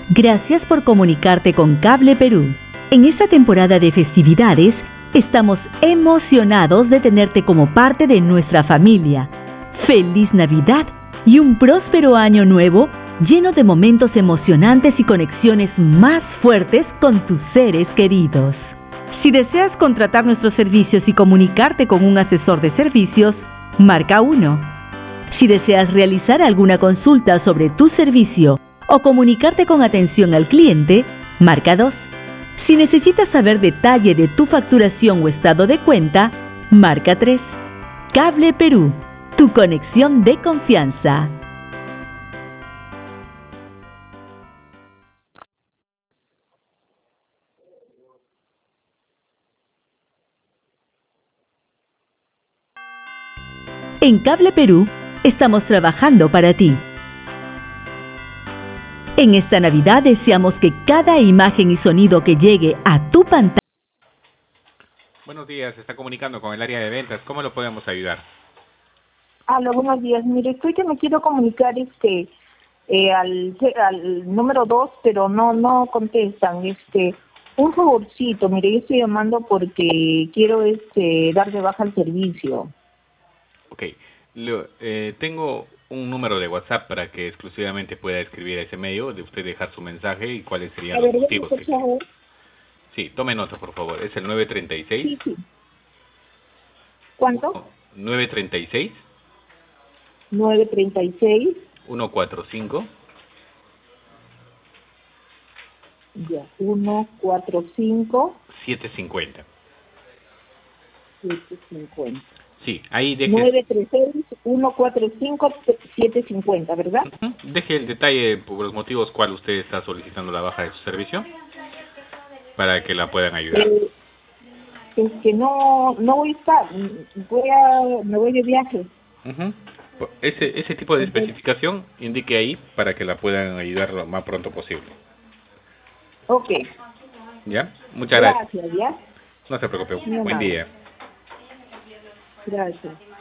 Gracias por comunicarte con Cable Perú. En esta temporada de festividades, estamos emocionados de tenerte como parte de nuestra familia. ¡Feliz Navidad y un próspero año nuevo lleno de momentos emocionantes y conexiones más fuertes con tus seres queridos! Si deseas contratar nuestros servicios y comunicarte con un asesor de servicios, marca 1. Si deseas realizar alguna consulta sobre tu servicio o comunicarte con atención al cliente, marca 2. Si necesitas saber detalle de tu facturación o estado de cuenta, marca 3. Cable Perú, tu conexión de confianza. En Cable Perú, estamos trabajando para ti. En esta Navidad deseamos que cada imagen y sonido que llegue a tu pantalla... Buenos días, se está comunicando con el área de ventas. ¿Cómo lo podemos ayudar? Hola, buenos días. Mire, estoy que me quiero comunicar al número 2, pero no contestan. Un favorcito, mire, yo estoy llamando porque quiero dar de baja el servicio. Ok, tengo un número de WhatsApp para que exclusivamente pueda escribir a ese medio, de usted dejar su mensaje y cuáles serían los motivos. Por favor. Sí, tome nota, por favor. Es el 936. Sí. ¿Cuánto? 936. 936. 145. Ya, 145. 750. 750. Sí, ahí deje... 936-145-750, ¿verdad? Deje el detalle por los motivos cual usted está solicitando la baja de su servicio para que la puedan ayudar. Es que no voy a estar, me voy de viaje. Ese tipo de especificación indique ahí para que la puedan ayudar lo más pronto posible. Ok. ¿Ya? Muchas gracias. Gracias, ¿ya? No se preocupe. Muy Buen amable. día. Gracias.